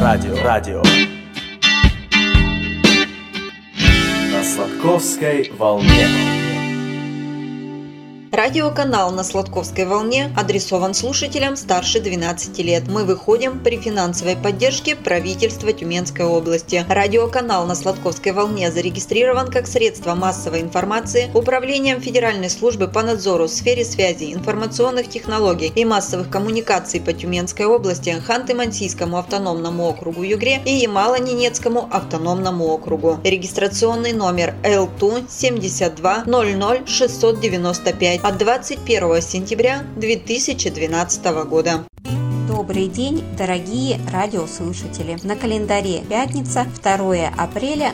Радио. На Сладковской волне. Радиоканал на Сладковской волне адресован слушателям старше 12 лет. Мы выходим при финансовой поддержке правительства Тюменской области. Радиоканал на Сладковской волне зарегистрирован как средство массовой информации Управлением Федеральной службы по надзору в сфере связи, информационных технологий и массовых коммуникаций по Тюменской области, Ханты-Мансийскому автономному округу Югре и Ямало-Ненецкому автономному округу. Регистрационный номер ЛТУ 72 00 695 от 21 сентября 2012 года. Добрый день, дорогие радиослушатели! На календаре пятница, 2 апреля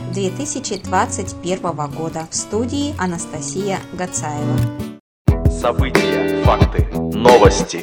2021 года. В студии Анастасия Гацаева. События, факты, новости.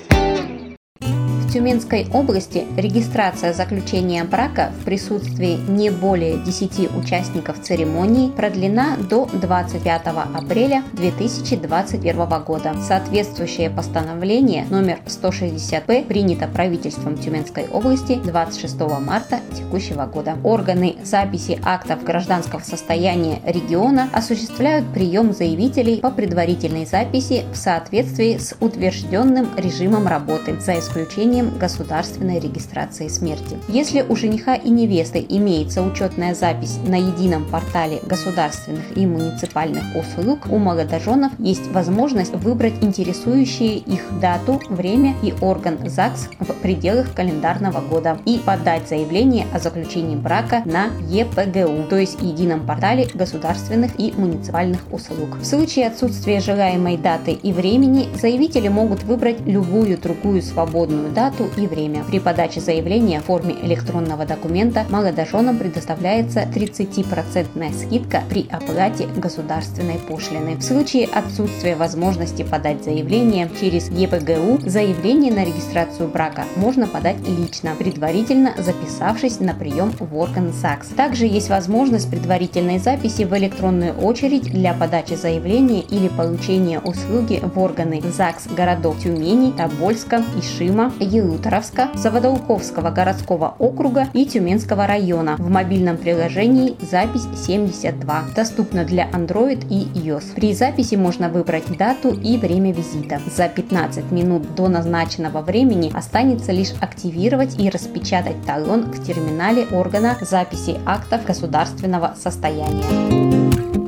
В Тюменской области регистрация заключения брака в присутствии не более 10 участников церемонии продлена до 25 апреля 2021 года. Соответствующее постановление номер 160-П принято правительством Тюменской области 26 марта текущего года. Органы записи актов гражданского состояния региона осуществляют прием заявителей по предварительной записи в соответствии с утвержденным режимом работы, за исключением государственной регистрации смерти. Если у жениха и невесты имеется учетная запись на едином портале государственных и муниципальных услуг, у молодоженов есть возможность выбрать интересующие их дату, время и орган ЗАГС в пределах календарного года и подать заявление о заключении брака на ЕПГУ, то есть едином портале государственных и муниципальных услуг. В случае отсутствия желаемой даты и времени заявители могут выбрать любую другую свободную дату и время. При подаче заявления в форме электронного документа молодоженам предоставляется 30% скидка при оплате государственной пошлины. В случае отсутствия возможности подать заявление через ЕПГУ, заявление на регистрацию брака можно подать лично, предварительно записавшись на прием в орган ЗАГС. Также есть возможность предварительной записи в электронную очередь для подачи заявления или получения услуги в органы ЗАГС городов Тюмени, Тобольска, Ишима, Елуторовска, Заводоуковского городского округа и Тюменского района в мобильном приложении «Запись 72». Доступно для Android и iOS. При записи можно выбрать дату и время визита. За 15 минут до назначенного времени останется лишь активировать и распечатать талон в терминале органа записи актов государственного состояния.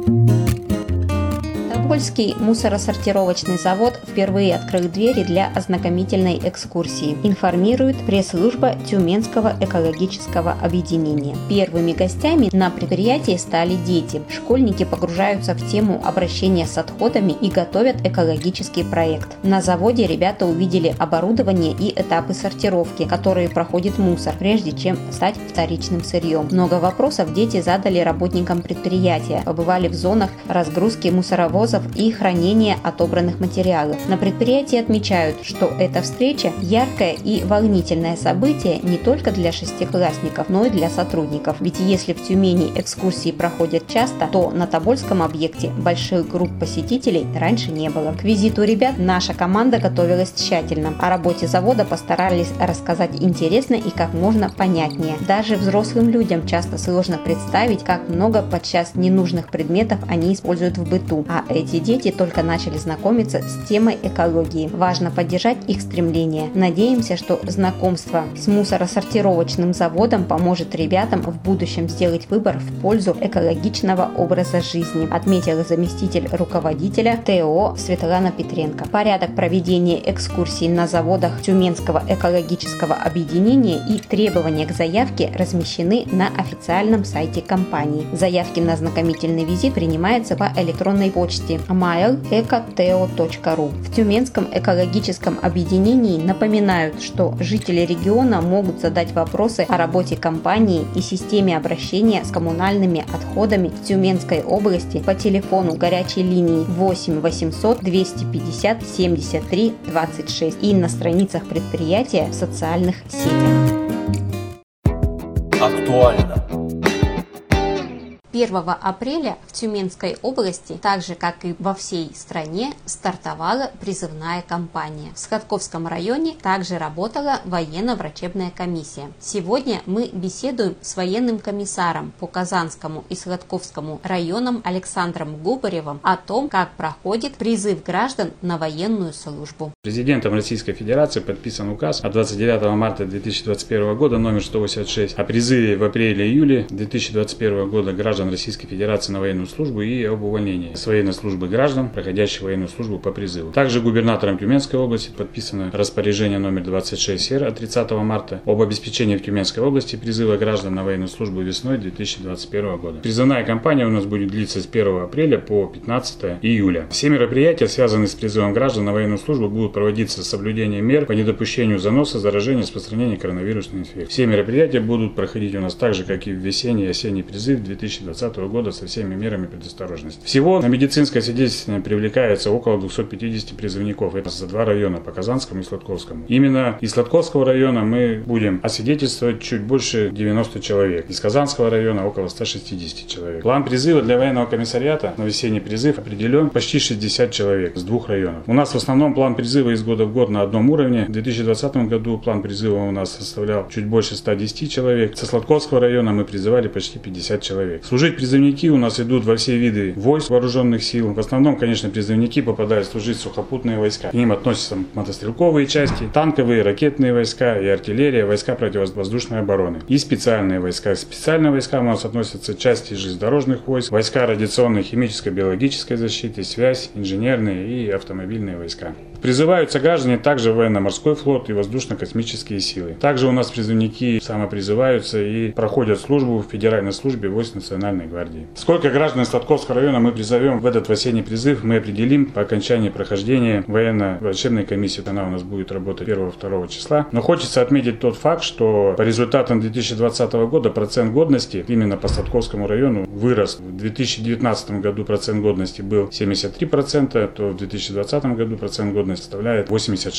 Тобольский мусоросортировочный завод впервые открыл двери для ознакомительной экскурсии, информирует пресс-служба Тюменского экологического объединения. Первыми гостями на предприятии стали дети. Школьники погружаются в тему обращения с отходами и готовят экологический проект. На заводе ребята увидели оборудование и этапы сортировки, которые проходит мусор, прежде чем стать вторичным сырьем. Много вопросов дети задали работникам предприятия, побывали в зонах разгрузки мусоровозов и хранения отобранных материалов. На предприятии отмечают, что эта встреча – яркое и волнительное событие не только для шестиклассников, но и для сотрудников. Ведь если в Тюмени экскурсии проходят часто, то на Тобольском объекте больших групп посетителей раньше не было. К визиту ребят наша команда готовилась тщательно. О работе завода постарались рассказать интересно и как можно понятнее. Даже взрослым людям часто сложно представить, как много подчас ненужных предметов они используют в быту, а эти дети только начали знакомиться с темой экологии. Важно поддержать их стремление. Надеемся, что знакомство с мусоросортировочным заводом поможет ребятам в будущем сделать выбор в пользу экологичного образа жизни, отметила заместитель руководителя ТО Светлана Петренко. Порядок проведения экскурсий на заводах Тюменского экологического объединения и требования к заявке размещены на официальном сайте компании. Заявки на ознакомительный визит принимаются по электронной почте mail@ecoteo.ru. В Тюменском экологическом объединении напоминают, что жители региона могут задать вопросы о работе компании и системе обращения с коммунальными отходами в Тюменской области по телефону горячей линии 8 800 250 73 26 и на страницах предприятия в социальных сетях. Актуально. 1 апреля в Тюменской области, так же как и во всей стране, стартовала призывная кампания. В Сладковском районе также работала военно-врачебная комиссия. Сегодня мы беседуем с военным комиссаром по Казанскому и Сладковскому районам Александром Губаревым о том, как проходит призыв граждан на военную службу. Президентом Российской Федерации подписан указ от 29 марта 2021 года номер 186 о призыве в апреле-июле 2021 года граждан Российской Федерации на военную службу и об увольнении с военной службы граждан, проходящих военную службу по призыву. Также губернатором Тюменской области подписано распоряжение номер 26-СР от 30 марта об обеспечении в Тюменской области призыва граждан на военную службу весной 2021 года. Призывная кампания у нас будет длиться с 1 апреля по 15 июля. Все мероприятия, связанные с призывом граждан на военную службу, будут проводиться с соблюдением мер по недопущению заноса, заражения, распространения коронавирусной инфекции. Все мероприятия будут проходить у нас так же, как и в весенний и осенний призыв 2020 года со всеми мерами предосторожности. Всего на медицинское свидетельствование привлекается около 250 призывников. Это за 2 района, по Казанскому и Сладковскому. Именно из Сладковского района мы будем освидетельствовать чуть больше 90 человек. Из Казанского района около 160 человек. План призыва для военного комиссариата на весенний призыв определен почти 60 человек с 2 районов. У нас в основном план призыва из года в год на одном уровне. В 2020 году план призыва у нас составлял чуть больше 110 человек. Со Сладковского района мы призывали почти 50 человек. Служить призывники у нас идут во все виды войск вооруженных сил. В основном, конечно, призывники попадают служить в сухопутные войска. К ним относятся мотострелковые части, танковые, ракетные войска и артиллерия, войска противовоздушной обороны и специальные войска. Специальные войска у нас относятся части железнодорожных войск, войска радиационной, химической, биологической защиты, связь, инженерные и автомобильные войска. Призываются граждане также военно-морской флот и воздушно-космические силы. Также у нас призывники самопризываются и проходят службу в Федеральной службе войск Национальной гвардии. Сколько граждан из Сладковского района мы призовем в этот осенний призыв, мы определим по окончании прохождения военно-врачебной комиссии. Она у нас будет работать 1-2 числа. Но хочется отметить тот факт, что по результатам 2020 года процент годности именно по Сладковскому району вырос. В 2019 году процент годности был 73%, то в 2020 году процент годности составляет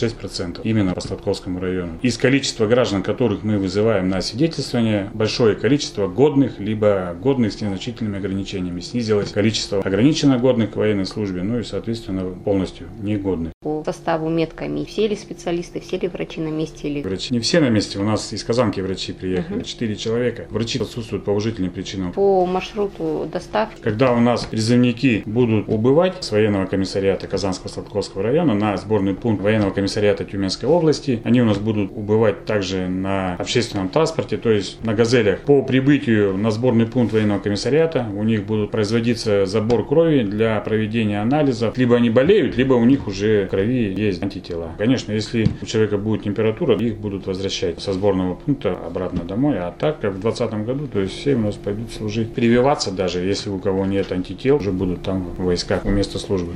86% именно по Сладковскому району. Из количества граждан, которых мы вызываем на освидетельствование, большое количество годных, либо годных с незначительными ограничениями. Снизилось количество ограниченно годных к военной службе, ну и, соответственно, полностью негодных. По составу медкомиссии все ли специалисты, все ли врачи на месте? Или... Врачи не все на месте. У нас из Казанки врачи приехали. 4 человека. Врачи отсутствуют по уважительным причинам. По маршруту доставки? Когда у нас призывники будут убывать с военного комиссариата Казанского Сладковского района на сборный пункт военного комиссариата Тюменской области, они у нас будут убывать также на общественном транспорте, то есть на газелях. По прибытию на сборный пункт военного комиссариата у них будут производиться забор крови для проведения анализов. Либо они болеют, либо у них уже в крови есть антитела. Конечно, если у человека будет температура, их будут возвращать со сборного пункта обратно домой. А так, как в 2020 году, то есть все у нас пойдут служить. Прививаться даже, если у кого нет антител, уже будут там в войсках у места службы.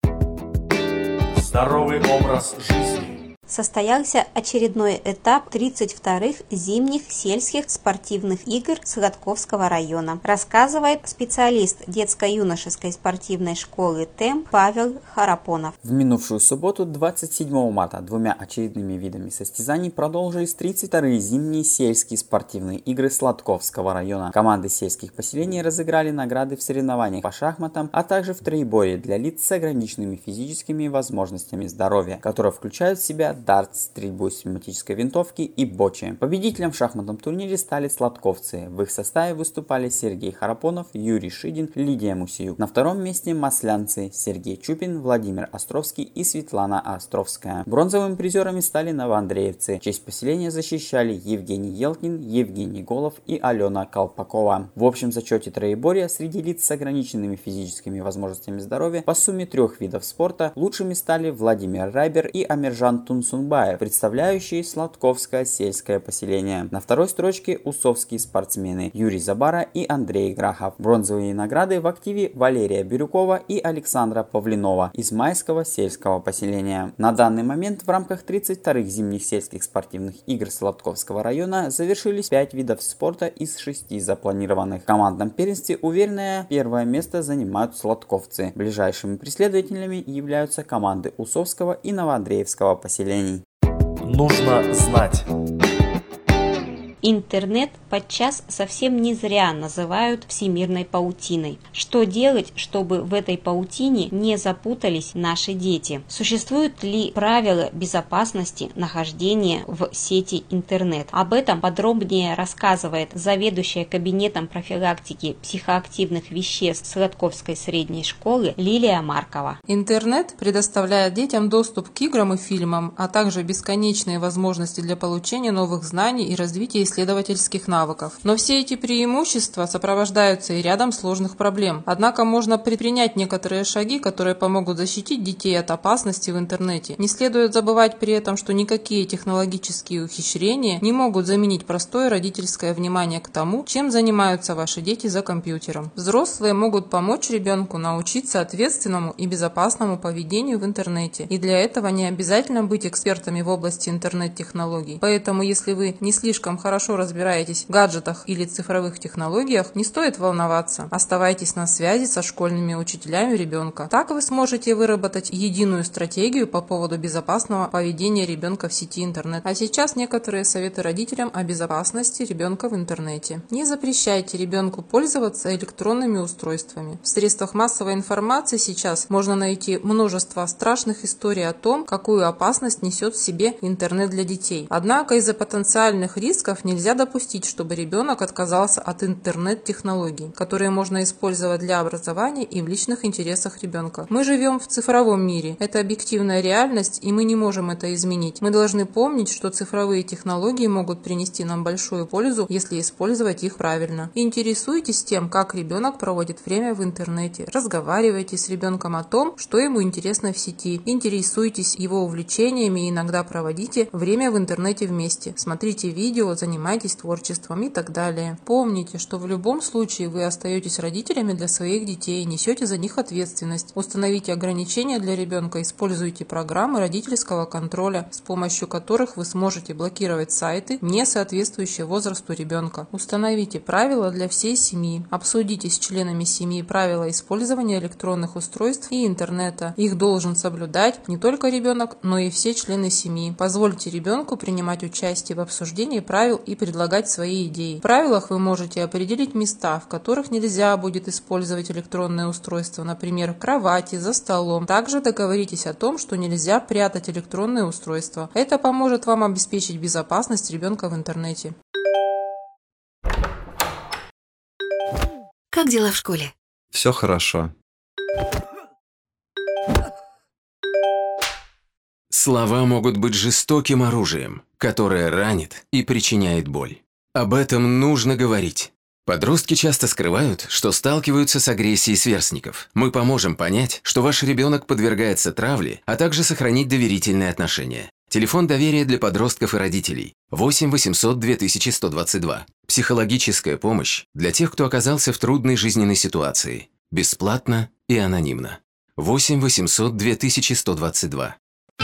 Здоровый образ жизни. Состоялся очередной этап 32-х зимних сельских спортивных игр Сладковского района, рассказывает специалист детско-юношеской спортивной школы ТЭМ Павел Харапонов. В минувшую субботу, 27 марта, 2 очередными видами состязаний продолжились 32-е зимние сельские спортивные игры Сладковского района. Команды сельских поселений разыграли награды в соревнованиях по шахматам, а также в троеборье для лиц с ограниченными физическими возможностями здоровья, которые включают в себя дартс, стрельбу из пневматической винтовки и бочи. Победителем в шахматном турнире стали сладковцы. В их составе выступали Сергей Харапонов, Юрий Шидин, Лидия Мусиюк. На втором месте маслянцы Сергей Чупин, Владимир Островский и Светлана Островская. Бронзовыми призерами стали новоандреевцы. Честь поселения защищали Евгений Елкин, Евгений Голов и Алена Колпакова. В общем зачете троеборья среди лиц с ограниченными физическими возможностями здоровья по сумме 3 видов спорта лучшими стали Владимир Райбер и Амиржан Тунсунбаев, представляющие Сладковское сельское поселение. На второй строчке усовские спортсмены Юрий Забара и Андрей Грахов. Бронзовые награды в активе Валерия Бирюкова и Александра Павлинова из Майского сельского поселения. На данный момент в рамках 32-х зимних сельских спортивных игр Сладковского района завершились 5 видов спорта из 6 запланированных. В командном первенстве уверенное первое место занимают сладковцы. Ближайшими преследователями являются команды Усовского и Новоандреевского поселений. Нужно знать. интернет подчас совсем не зря называют всемирной паутиной. Что делать, чтобы в этой паутине не запутались наши дети? Существуют ли правила безопасности нахождения в сети интернет? Об этом подробнее рассказывает заведующая кабинетом профилактики психоактивных веществ Сладковской средней школы Лилия Маркова. Интернет предоставляет детям доступ к играм и фильмам, а также бесконечные возможности для получения новых знаний и развития исследовательских навыков. Но все эти преимущества сопровождаются и рядом сложных проблем. Однако можно предпринять некоторые шаги, которые помогут защитить детей от опасности в интернете. Не следует забывать при этом, что никакие технологические ухищрения не могут заменить простое родительское внимание к тому, чем занимаются ваши дети за компьютером. Взрослые могут помочь ребенку научиться ответственному и безопасному поведению в интернете. И для этого не обязательно быть экспертами в области интернет-технологий. Поэтому, если вы не слишком хорошо разбираетесь в гаджетах или цифровых технологиях, не стоит волноваться. Оставайтесь на связи со школьными учителями ребенка. Так вы сможете выработать единую стратегию по поводу безопасного поведения ребенка в сети интернет. А сейчас некоторые советы родителям о безопасности ребенка в интернете. Не запрещайте ребенку пользоваться электронными устройствами. В средствах массовой информации сейчас можно найти множество страшных историй о том, какую опасность несет в себе интернет для детей. Однако из-за потенциальных рисков нельзя допустить, чтобы ребенок отказался от интернет-технологий, которые можно использовать для образования и в личных интересах ребенка. Мы живем в цифровом мире. Это объективная реальность, и мы не можем это изменить. Мы должны помнить, что цифровые технологии могут принести нам большую пользу, если использовать их правильно. Интересуйтесь тем, как ребенок проводит время в интернете. Разговаривайте с ребенком о том, что ему интересно в сети. Интересуйтесь его увлечениями и иногда проводите время в интернете вместе. Смотрите видео, занимайтесь творчеством и так далее. Помните, что в любом случае вы остаетесь родителями для своих детей и несете за них ответственность. Установите ограничения для ребенка, используйте программы родительского контроля, с помощью которых вы сможете блокировать сайты, не соответствующие возрасту ребенка. Установите правила для всей семьи. Обсудите с членами семьи правила использования электронных устройств и интернета. Их должен соблюдать не только ребенок, но и все члены семьи. Позвольте ребенку принимать участие в обсуждении правил и предлагать свои идеи. В правилах вы можете определить места, в которых нельзя будет использовать электронные устройства, например, в кровати, за столом. Также договоритесь о том, что нельзя прятать электронные устройства. Это поможет вам обеспечить безопасность ребенка в интернете. Как дела в школе? Все хорошо. Слова могут быть жестоким оружием, которое ранит и причиняет боль. Об этом нужно говорить. Подростки часто скрывают, что сталкиваются с агрессией сверстников. Мы поможем понять, что ваш ребенок подвергается травле, а также сохранить доверительные отношения. Телефон доверия для подростков и родителей 8 800 2122. Психологическая помощь для тех, кто оказался в трудной жизненной ситуации. Бесплатно и анонимно. 8 800 2122.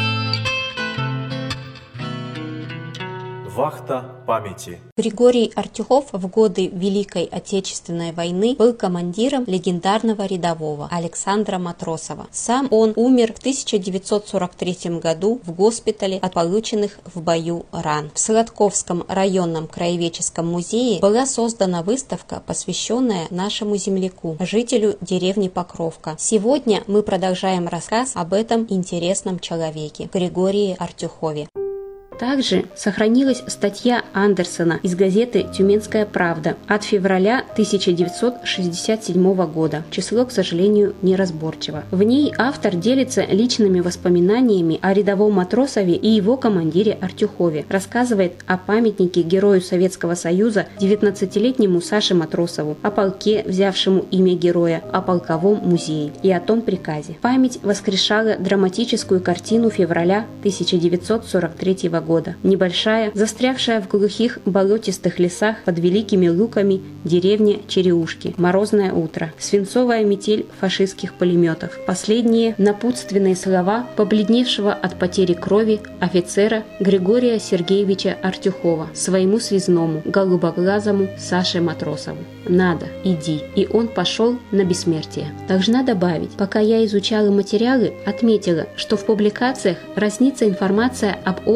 Вахта памяти. Григорий Артюхов в годы Великой Отечественной войны был командиром легендарного рядового Александра Матросова. Сам он умер в 1943 году в госпитале от полученных в бою ран. В Сладковском районном краеведческом музее была создана выставка, посвященная нашему земляку, жителю деревни Покровка. Сегодня мы продолжаем рассказ об этом интересном человеке, Григории Артюхове. Также сохранилась статья Андерсона из газеты «Тюменская правда» от февраля 1967 года. Число, к сожалению, неразборчиво. В ней автор делится личными воспоминаниями о рядовом Матросове и его командире Артюхове. Рассказывает о памятнике Герою Советского Союза 19-летнему Саше Матросову, о полке, взявшему имя героя, о полковом музее и о том приказе. Память воскрешала драматическую картину февраля 1943 года. Небольшая, застрявшая в глухих болотистых лесах под великими луками деревня Череушки. Морозное утро. Свинцовая метель фашистских пулеметов. Последние напутственные слова побледневшего от потери крови офицера Григория Сергеевича Артюхова своему связному, голубоглазому Саше Матросову. «Надо, иди». И он пошел на бессмертие. Должна добавить, пока я изучала материалы, отметила, что в публикациях разнится информация об ордене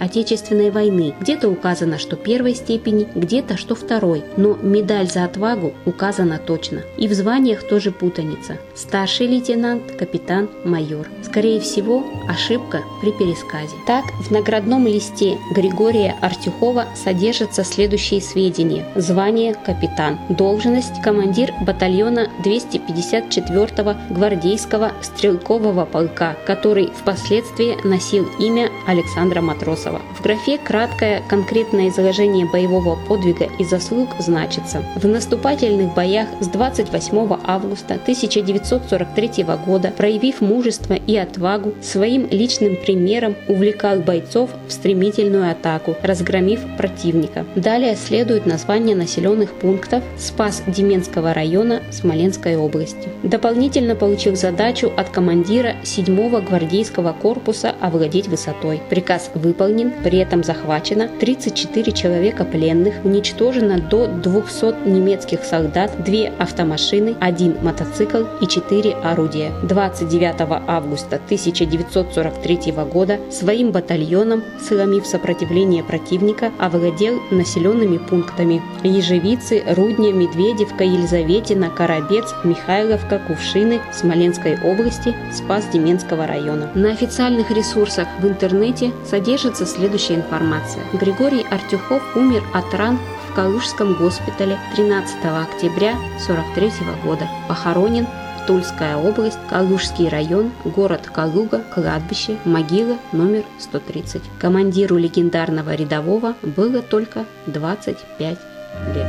Отечественной войны. Где-то указано, что первой степени, где-то, что второй, но медаль за отвагу указана точно. И в званиях тоже путаница. Старший лейтенант, капитан, майор. Скорее всего, ошибка при пересказе. Так, в наградном листе Григория Артюхова содержатся следующие сведения. Звание капитан, должность командир батальона 254-го гвардейского стрелкового полка, который впоследствии носил имя Александра Матросова. В графе краткое конкретное изложение боевого подвига и заслуг значится: в наступательных боях с 28 августа 1943 года, проявив мужество и отвагу, своим личным примером увлекал бойцов в стремительную атаку, разгромив противника. Далее следует название населенных пунктов Спас-Деменского района Смоленской области. Дополнительно получил задачу от командира 7-го гвардейского корпуса овладеть высотой. Приказ выполнен, при этом захвачено 34 человека пленных, уничтожено до 200 немецких солдат, 2 автомашины, 1 мотоцикл и 4 орудия. 29 августа 1943 года своим батальоном, сломив сопротивление противника, овладел населенными пунктами Ежевицы, Рудня, Медведевка, Елизаветина, Коробец, Михайловка, Кувшины Смоленской области, Спас-Деменского района. На официальных ресурсах в интернете содержится следующая информация. Григорий Артюхов умер от ран в Калужском госпитале 13 октября 1943 года. Похоронен Тульская область, Калужский район, город Калуга, кладбище, могила номер 130. Командиру легендарного рядового было только 25 лет.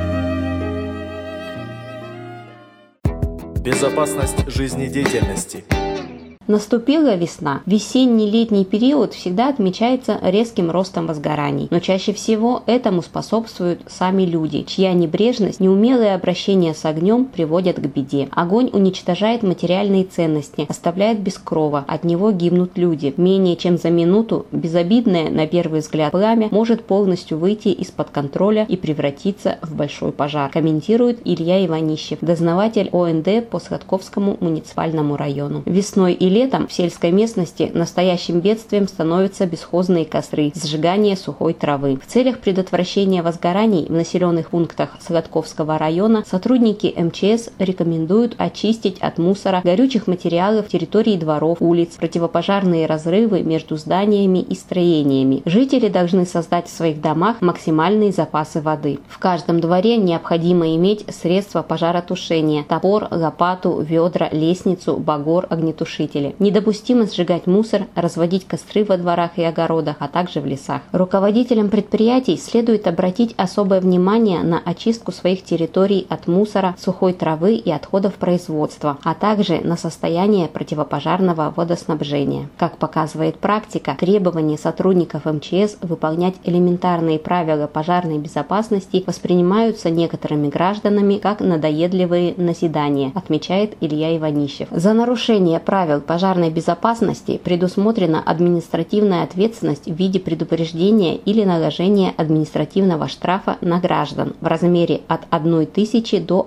Безопасность жизнедеятельности. Наступила весна. Весенний-летний период всегда отмечается резким ростом возгораний, но чаще всего этому способствуют сами люди, чья небрежность, неумелое обращение с огнем приводят к беде. Огонь уничтожает материальные ценности, оставляет без крова, от него гибнут люди. Менее чем за минуту безобидное, на первый взгляд, пламя может полностью выйти из-под контроля и превратиться в большой пожар, комментирует Илья Иванищев, дознаватель ОНД по Сладковскому муниципальному району. Весной и летом в сельской местности настоящим бедствием становятся бесхозные костры, сжигание сухой травы. В целях предотвращения возгораний в населенных пунктах Сладковского района сотрудники МЧС рекомендуют очистить от мусора, горючих материалов территории дворов, улиц, противопожарные разрывы между зданиями и строениями. Жители должны создать в своих домах максимальные запасы воды. В каждом дворе необходимо иметь средства пожаротушения: топор, лопату, ведра, лестницу, багор, огнетушитель. Недопустимо сжигать мусор, разводить костры во дворах и огородах, а также в лесах. Руководителям предприятий следует обратить особое внимание на очистку своих территорий от мусора, сухой травы и отходов производства, а также на состояние противопожарного водоснабжения. Как показывает практика, требования сотрудников МЧС выполнять элементарные правила пожарной безопасности воспринимаются некоторыми гражданами как надоедливые назидания, отмечает Илья Иванищев. За нарушение правил пожарной безопасности предусмотрена административная ответственность в виде предупреждения или наложения административного штрафа на граждан в размере от 1000 до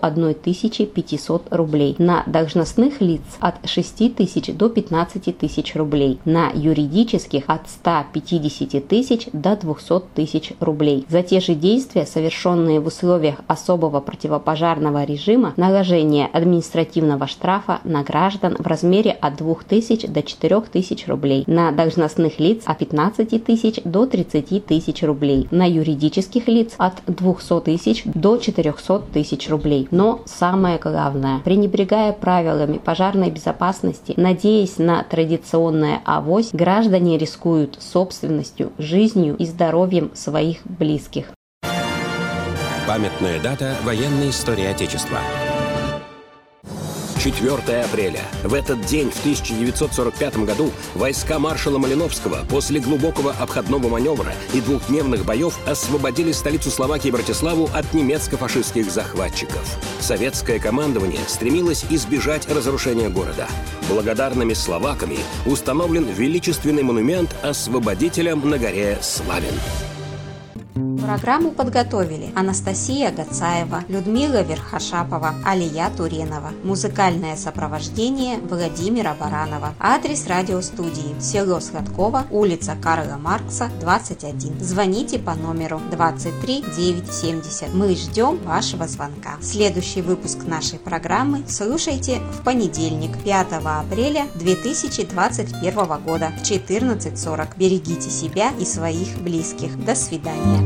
1500 рублей, на должностных лиц от 6000 до 15 тысяч рублей, на юридических от 150 тысяч до 200 тысяч рублей. За те же действия, совершенные в условиях особого противопожарного режима, наложение административного штрафа на граждан в размере от 2000 до 4000 рублей, на должностных лиц от 15 тысяч до 30 тысяч рублей, на юридических лиц от 200 тысяч до 400 тысяч рублей. Но самое главное, пренебрегая правилами пожарной безопасности, надеясь на традиционное авось, граждане рискуют собственностью, жизнью и здоровьем своих близких. Памятная дата военной истории Отечества. 4 апреля. В этот день, в 1945 году, войска маршала Малиновского после глубокого обходного маневра и двухдневных боев освободили столицу Словакии Братиславу от немецко-фашистских захватчиков. Советское командование стремилось избежать разрушения города. Благодарными словаками установлен величественный монумент освободителям на горе Славин. Программу подготовили Анастасия Гацаева, Людмила Верхошапова, Алия Туренова. Музыкальное сопровождение Владимира Баранова. Адрес радиостудии: село Сладково, улица Карла Маркса, 21. Звоните по номеру 23 970. Мы ждем вашего звонка. Следующий выпуск нашей программы слушайте в понедельник, 5 апреля 2021 года в 14:40. Берегите себя и своих близких. До свидания.